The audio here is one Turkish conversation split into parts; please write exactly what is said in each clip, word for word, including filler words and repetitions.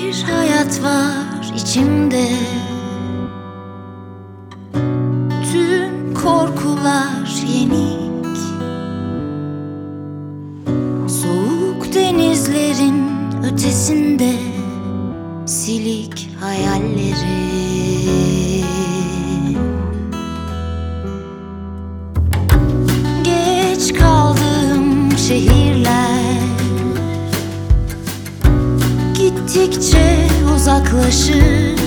Bir hayat var içimde, tüm korkular yenik. Soğuk denizlerin ötesinde silik hayalleri. Geç kaldığım şehirler gittikçe uzaklaşır.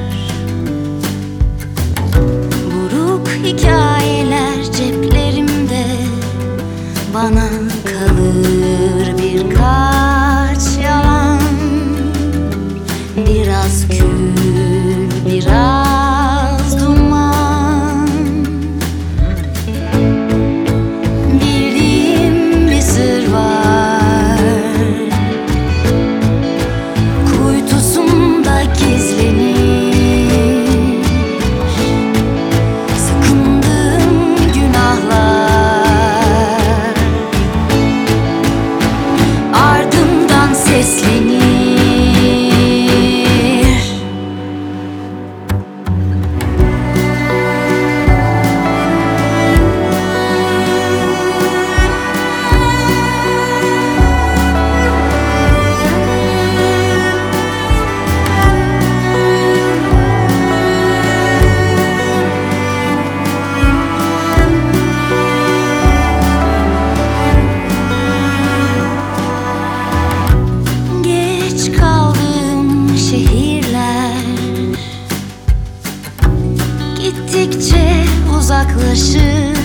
Buruk hikayeler ceplerimde, bana kalır birkaç yalan. Biraz kül, biraz duman. Bildiğim bir sır var, kuytusunda gizlenir. Sakındığım günahlar ardımdan seslenir. Gittikçe uzaklaşır.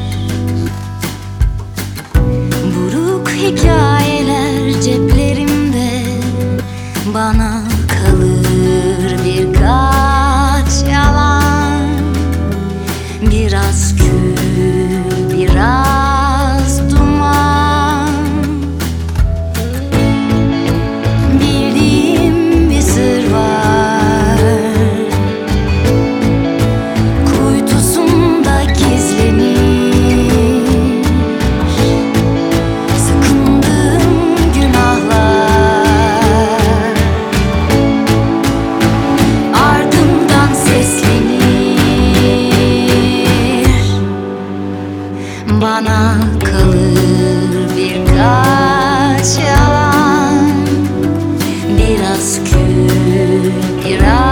Buruk hikayeler ceplerimde, bana kalır birkaç yalan. Biraz kül, biraz duman. Bildiğim bir sır var, kuytusunda gizlenir. Sakındığım günahlar ardımdan seslenir. Bana kalır birkaç yalan. Biraz kül, biraz